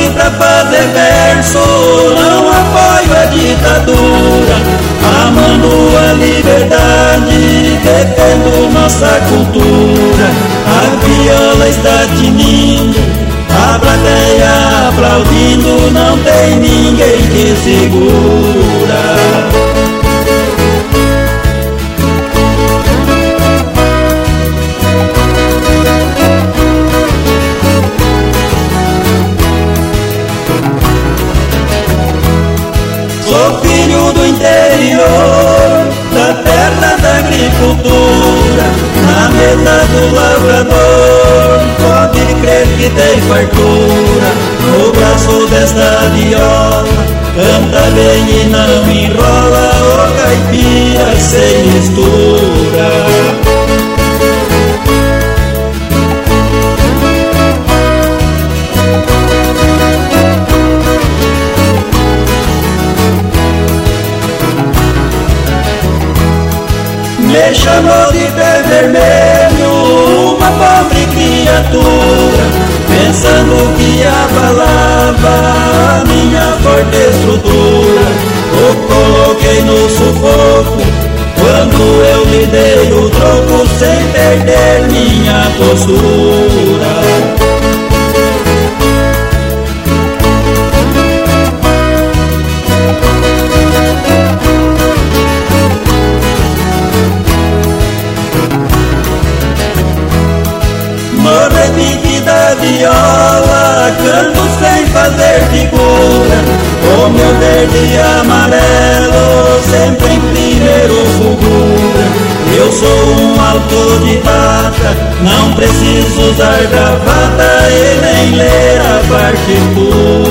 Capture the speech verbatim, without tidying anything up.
nasci pra fazer verso, não apoio a ditadura. Amando a liberdade, defendo nossa cultura. A viola está tinindo, a plateia aplaudindo, não tem ninguém que segura. Sou filho do interior, da terra da agricultura, na mesa do lavrador, pode crer que tem fartura. No braço desta viola, canta bem e não enrola, o caipira sem mistura. Me chamou de pé vermelho, uma pobre criatura, pensando que abalava a minha forte estrutura. O coloquei no sufoco, quando eu lhe dei o troco, sem perder minha postura. No repique da viola, canto sem fazer figura, o meu verde e amarelo sempre em primeiro figura. Eu sou um autodidata, não preciso usar gravata e nem ler a partitura.